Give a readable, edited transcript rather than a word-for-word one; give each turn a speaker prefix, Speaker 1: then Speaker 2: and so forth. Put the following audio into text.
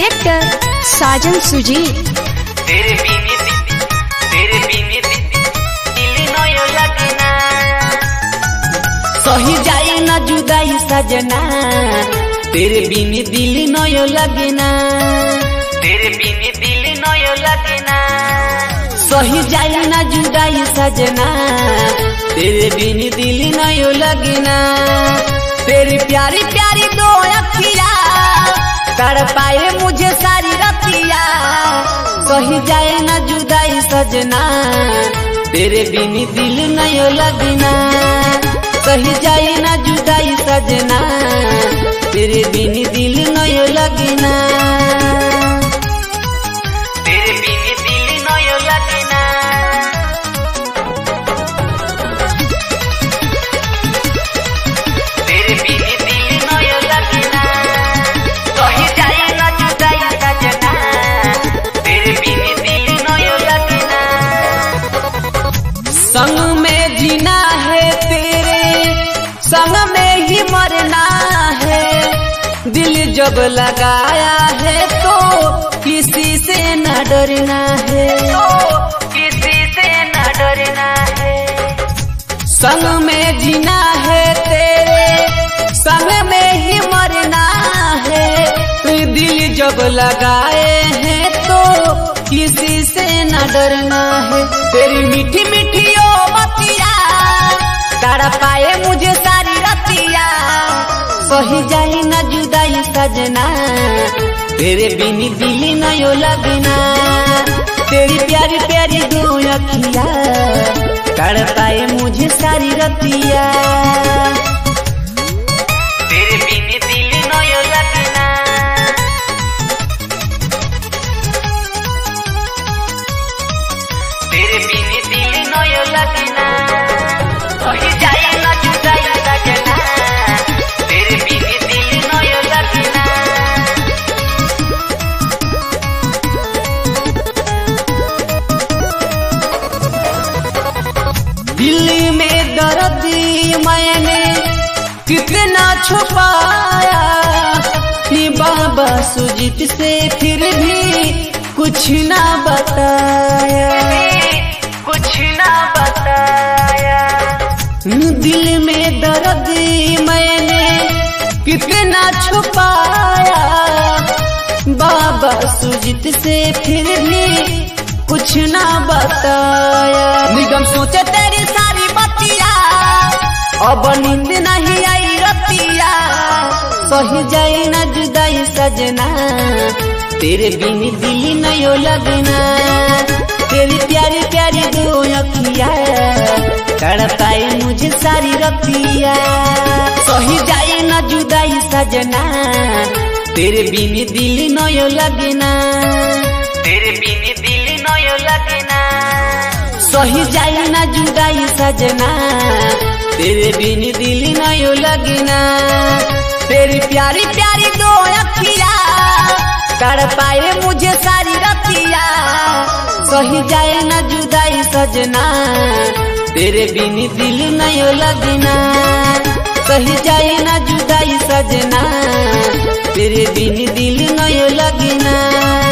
Speaker 1: Director साजन सुजीत।
Speaker 2: तेरे बिनी दिल नयो लगना, सही जाए ना जुदाई सजना, तेरे बिनी दिल नयो लगना, तेरे बिनी दिल नयो लगना, सही जाए ना जुदाई सजना, तेरे बिनी दिल नयो लगना। तेरी प्यारी प्यारी दो अखिया तड़पाए मुझे सारी रतिया, सही जाए ना जुदाई सजना, तेरे बिनी दिल नयो लगना, सही जाए ना जुदाई सजना, तेरे बिनी दिल नयो लगना, तेरे बिनी दिल नयो लगना, तेरे बिनी दिल नयो लगना, सही जाए ना जुदाई सजना, तेरे बिनी दिल नयो लगना। संग में जीना है तेरे, संग में ही मरना है, दिल जब लगाया है तो किसी से न डरना है, तो किसी से न डरना है। संग में जीना है तेरे, संग में ही मरना है, दिल जब लगाए हैं तो किसी से न डरना है। तेरी मीठी मीठी ओ बतिया तड़पाए मुझे सारी रतिया, सही जाए ना जुदाई सजना, तेरे बिनी दिल नयो लगना, तेरी प्यारी प्यारी दो अखिया तड़पाए मुझे सारी रतिया, तेरे बिनी दिल नयो लगना, तेरे बिनी दिल नयो लगना, सही जाए ना जुदाई सजना, तेरे बिनी दिल नयो लगना। दिल में दर्द मैंने कितना छुपाया, कि बाबा सुजीत से फिर भी कुछ ना बताया, कुछ ना बताया। दिल में दर्द मैंने कितना छुपाया, बाबा सुजीत से फिर भी कुछ ना बताया। निगम सोचे तेरी सारी बतिया, अब नींद नहीं आई रतिया, सही जाए ना जुदाई सजना, तेरे बिनी दिल नयो लगना, तेरी प्यारी प्यारी दो अखिया तड़पाए मुझे सारी रतिया, सही जाए ना जुदाई सजना, तेरे बिनी दिल नयो लगना, तेरे बिनी दिल नयो लगना, सही जाए ना जुदाई सजना, तेरे बिनी दिल नयो लगना। तेरी प्यारी प्यारी दो अखिया तड़पाए मुझे सारी रतिया, सही जाए ना जुदाई सजना, तेरे बिनी दिल नयो लगना, सही जाए ना जुदाई सजना, तेरे बिनी दिल नयो लगना।